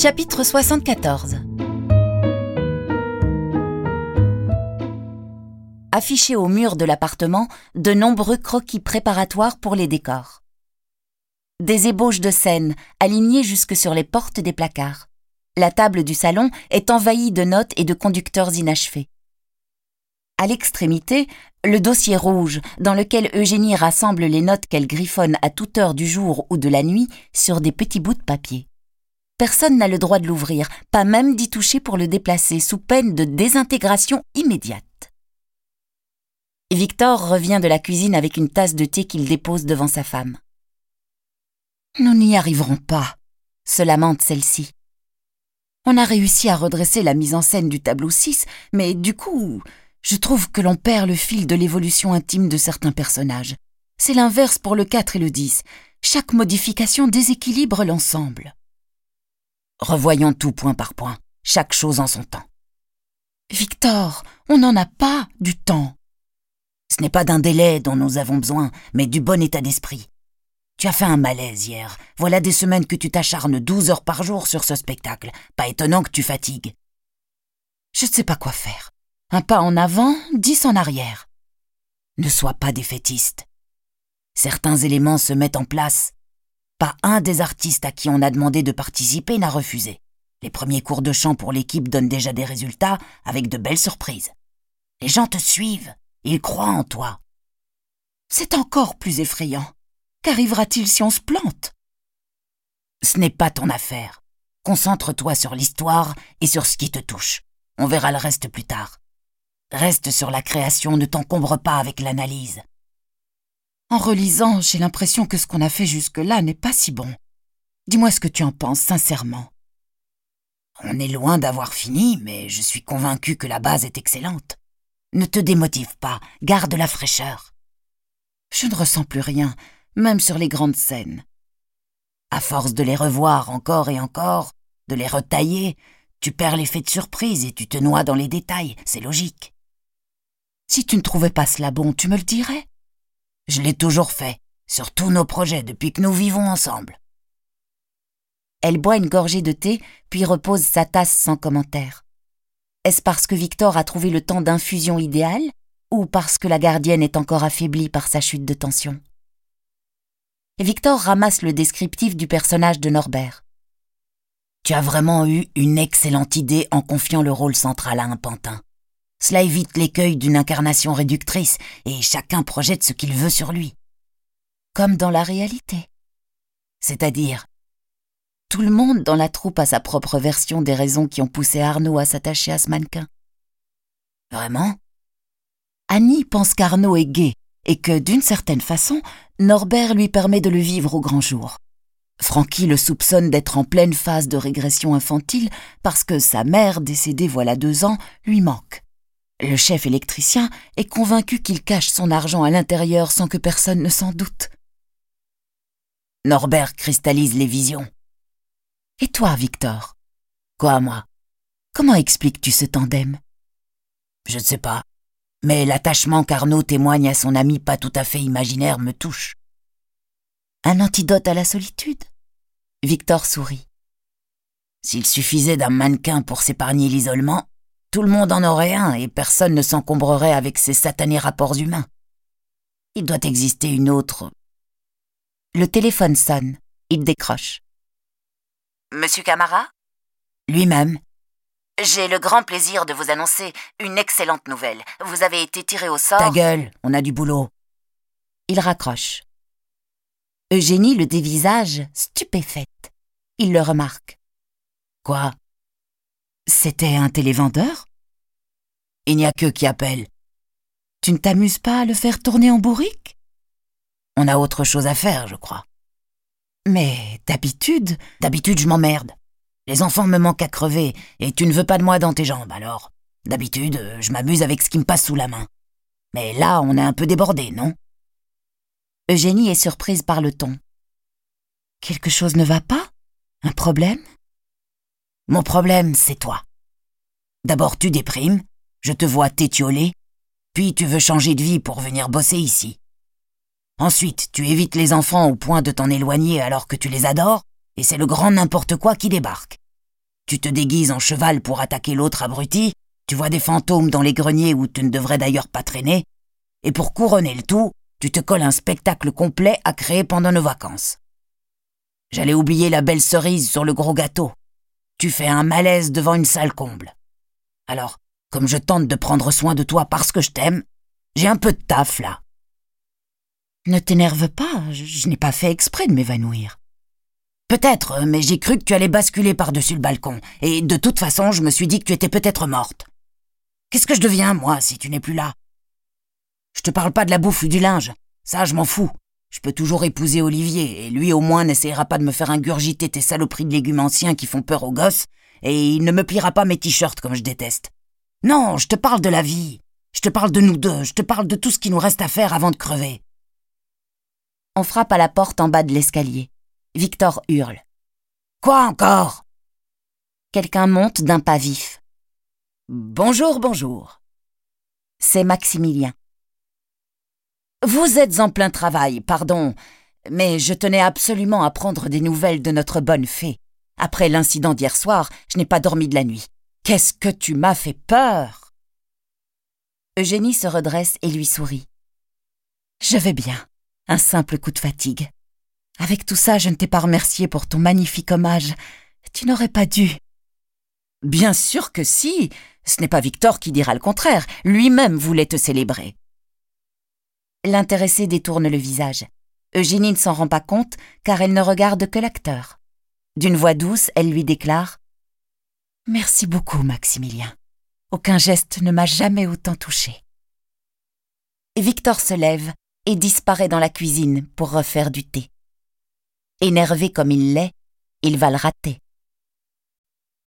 Chapitre 74. Affichés au mur de l'appartement, de nombreux croquis préparatoires pour les décors. Des ébauches de scènes alignées jusque sur les portes des placards. La table du salon est envahie de notes et de conducteurs inachevés. À l'extrémité, le dossier rouge dans lequel Eugénie rassemble les notes qu'elle griffonne à toute heure du jour ou de la nuit sur des petits bouts de papier. Personne n'a le droit de l'ouvrir, pas même d'y toucher pour le déplacer, sous peine de désintégration immédiate. Victor revient de la cuisine avec une tasse de thé qu'il dépose devant sa femme. « Nous n'y arriverons pas », se lamente celle-ci. « On a réussi à redresser la mise en scène du tableau 6, mais du coup, je trouve que l'on perd le fil de l'évolution intime de certains personnages. C'est l'inverse pour le 4 et le 10. Chaque modification déséquilibre l'ensemble. » Revoyons tout point par point, chaque chose en son temps. « Victor, on n'en a pas du temps. » Ce n'est pas d'un délai dont nous avons besoin, mais du bon état d'esprit. Tu as fait un malaise hier. Voilà des semaines que tu t'acharnes 12 heures par jour sur ce spectacle. Pas étonnant que tu fatigues. Je ne sais pas quoi faire. Un pas en avant, 10 en arrière. Ne sois pas défaitiste. Certains éléments se mettent en place. Pas un des artistes à qui on a demandé de participer n'a refusé. Les premiers cours de chant pour l'équipe donnent déjà des résultats avec de belles surprises. Les gens te suivent, ils croient en toi. C'est encore plus effrayant. Qu'arrivera-t-il si on se plante ? Ce n'est pas ton affaire. Concentre-toi sur l'histoire et sur ce qui te touche. On verra le reste plus tard. Reste sur la création, ne t'encombre pas avec l'analyse. En relisant, j'ai l'impression que ce qu'on a fait jusque-là n'est pas si bon. Dis-moi ce que tu en penses, sincèrement. On est loin d'avoir fini, mais je suis convaincu que la base est excellente. Ne te démotive pas, garde la fraîcheur. Je ne ressens plus rien, même sur les grandes scènes. À force de les revoir encore et encore, de les retailler, tu perds l'effet de surprise et tu te noies dans les détails, c'est logique. Si tu ne trouvais pas cela bon, tu me le dirais. Je l'ai toujours fait, sur tous nos projets depuis que nous vivons ensemble. Elle boit une gorgée de thé, puis repose sa tasse sans commentaire. Est-ce parce que Victor a trouvé le temps d'infusion idéal, ou parce que la gardienne est encore affaiblie par sa chute de tension ? Victor ramasse le descriptif du personnage de Norbert. Tu as vraiment eu une excellente idée en confiant le rôle central à un pantin. Cela évite l'écueil d'une incarnation réductrice et chacun projette ce qu'il veut sur lui. Comme dans la réalité. C'est-à-dire, tout le monde dans la troupe a sa propre version des raisons qui ont poussé Arnaud à s'attacher à ce mannequin. Vraiment ? Annie pense qu'Arnaud est gai et que, d'une certaine façon, Norbert lui permet de le vivre au grand jour. Francky le soupçonne d'être en pleine phase de régression infantile parce que sa mère, décédée voilà 2 ans, lui manque. Le chef électricien est convaincu qu'il cache son argent à l'intérieur sans que personne ne s'en doute. Norbert cristallise les visions. Et toi, Victor ? Quoi, moi ? Comment expliques-tu ce tandem ? Je ne sais pas, mais l'attachement qu'Arnaud témoigne à son ami pas tout à fait imaginaire me touche. Un antidote à la solitude ? Victor sourit. S'il suffisait d'un mannequin pour s'épargner l'isolement, tout le monde en aurait un et personne ne s'encombrerait avec ces satanés rapports humains. Il doit exister une autre... Le téléphone sonne. Il décroche. Monsieur Camara ? Lui-même. J'ai le grand plaisir de vous annoncer une excellente nouvelle. Vous avez été tiré au sort... Ta gueule, on a du boulot. Il raccroche. Eugénie le dévisage, stupéfaite. Il le remarque. Quoi ? C'était un télévendeur ? Il n'y a qu'eux qui appellent. Tu ne t'amuses pas à le faire tourner en bourrique ? On a autre chose à faire, je crois. Mais d'habitude je m'emmerde. Les enfants me manquent à crever et tu ne veux pas de moi dans tes jambes, alors. D'habitude, je m'amuse avec ce qui me passe sous la main. Mais là, on est un peu débordé, non ? Eugénie est surprise par le ton. Quelque chose ne va pas ? Un problème ? Mon problème, c'est toi. D'abord, tu déprimes, je te vois t'étioler, puis tu veux changer de vie pour venir bosser ici. Ensuite, tu évites les enfants au point de t'en éloigner alors que tu les adores, et c'est le grand n'importe quoi qui débarque. Tu te déguises en cheval pour attaquer l'autre abruti, tu vois des fantômes dans les greniers où tu ne devrais d'ailleurs pas traîner, et pour couronner le tout, tu te colles un spectacle complet à créer pendant nos vacances. J'allais oublier la belle cerise sur le gros gâteau. Tu fais un malaise devant une salle comble. Alors, comme je tente de prendre soin de toi parce que je t'aime, j'ai un peu de taf là. Ne t'énerve pas, je n'ai pas fait exprès de m'évanouir. Peut-être, mais j'ai cru que tu allais basculer par-dessus le balcon, et de toute façon, je me suis dit que tu étais peut-être morte. Qu'est-ce que je deviens, moi, si tu n'es plus là? Je te parle pas de la bouffe ou du linge, ça je m'en fous. Je peux toujours épouser Olivier, et lui au moins n'essayera pas de me faire ingurgiter tes saloperies de légumes anciens qui font peur aux gosses, et il ne me pliera pas mes t-shirts comme je déteste. Non, je te parle de la vie, je te parle de nous deux, je te parle de tout ce qui nous reste à faire avant de crever. On frappe à la porte en bas de l'escalier. Victor hurle. Quoi encore? Quelqu'un monte d'un pas vif. Bonjour, bonjour. C'est Maximilien. Vous êtes en plein travail, pardon, mais je tenais absolument à prendre des nouvelles de notre bonne fée. Après l'incident d'hier soir, je n'ai pas dormi de la nuit. Qu'est-ce que tu m'as fait peur? Eugénie se redresse et lui sourit. Je vais bien, un simple coup de fatigue. Avec tout ça, je ne t'ai pas remercié pour ton magnifique hommage. Tu n'aurais pas dû. Bien sûr que si, ce n'est pas Victor qui dira le contraire, lui-même voulait te célébrer. L'intéressée détourne le visage. Eugénie ne s'en rend pas compte car elle ne regarde que l'acteur. D'une voix douce, elle lui déclare « Merci beaucoup, Maximilien. Aucun geste ne m'a jamais autant touchée. » Victor se lève et disparaît dans la cuisine pour refaire du thé. Énervé comme il l'est, il va le rater.